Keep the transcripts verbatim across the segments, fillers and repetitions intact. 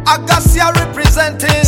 Agasia representing.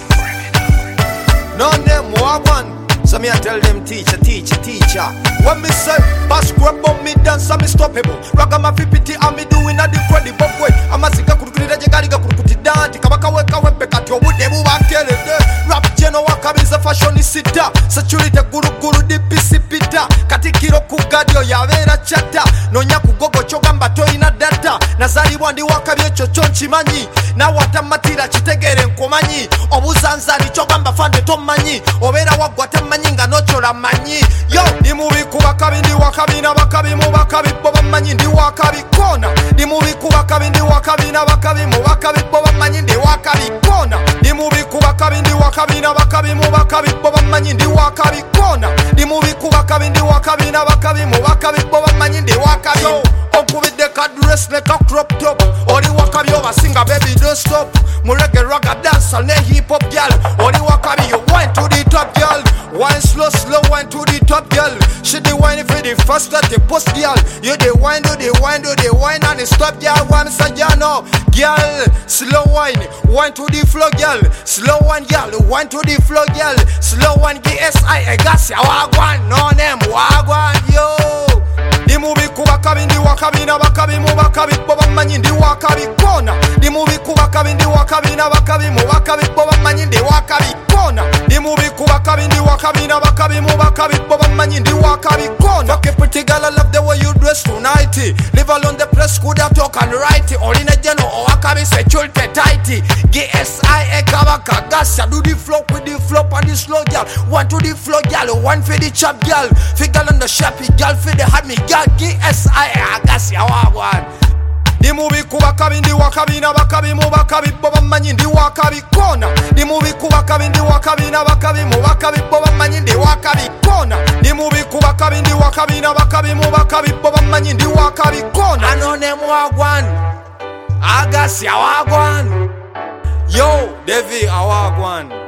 No name Wagwan. So me I tell them teacher, teacher, teacher. When me say bass grab on me dance I'm stoppable. Raga ma fifty and me doing a incredible way. Amazika kurukurira jegaliga kurukutidante kabaka weka wepeka tyo bude bubankelede. Rap jeno wakabiza fashionisita. Security guru guru dipisi pita. Katikiro kugadio yavera chata. Nonya kugogo chogamba toina data. Nazari wandi wakabye chochonchi manyi. Na watamatira chitegere nkomanyi. Obuzanzani chogamba fande tomanyi. Obera wagwata manyinga nochola manyi. Yo ndi mubi kuba kabi ndi wakabi na bakabi mu bakabi boba manyi ndi wakabi kona. Ndi mubi kuba kabi ndi wakabi na bakabi mu bakabi boba manyi ndi wakabi kona. Ndi mubi kuba kabi ndi wakabi na bakabi mu bakabi boba manyi ndi wakabi kona. Ndi mubi kuba kabi ndi wakabi na bakabi mu bakabi boba manyi ndi wakabi. Yo okubide ka dress like a crop top. Oli wakabi obasinga baby don't stop. Murege raga dancer ne hip hop girl. Oli wakabi you went to the top girl. Wine slow, slow, wine to the top, girl. She the wine for the first at the post, girl. You the wine, do the wine, do the wine and the stop, girl. One sajano, girl. Slow wine, wine to the floor, girl. Slow wine, girl. Wine to the floor, girl. Slow wine, G S I, Agasia, Wagwan, no name, Wagwan, yo. The movie kuba kabindi wakabi na bakabi mu bakabi boba manyi ndi wakabi kona. The movie kuba kabindi wakabi na bakabi mu bakabi boba manyi ndi wakabi kona. The movie kuba kabindi wakabi na bakabi mu bakabi boba manyi ndi wakabi kona. Okay, pretty girl, I love the way you dress tonight. Live alone the press could have talk and write. All in a general or wakabi security tighty. G S I Ekabaka Gasa do the flow with the flop and the slow girl. One to the flow girl, one for the chop girl. Figure on the shappy girl for the hot me girl. G S I Agasia Wagwan. The movie kuba kabindi wakabi na bakabi mu bakabi boba manyi ndi wakabi kona. The movie kuba kabindi wakabi na bakabi mu bakabi boba manyi ndi wakabi kona. The movie kuba kabindi wakabi na bakabi mu bakabi boba manyi ndi wakabi kona. Anone Wagwan. Agasia Wagwan. Yo, Devi Awagwan.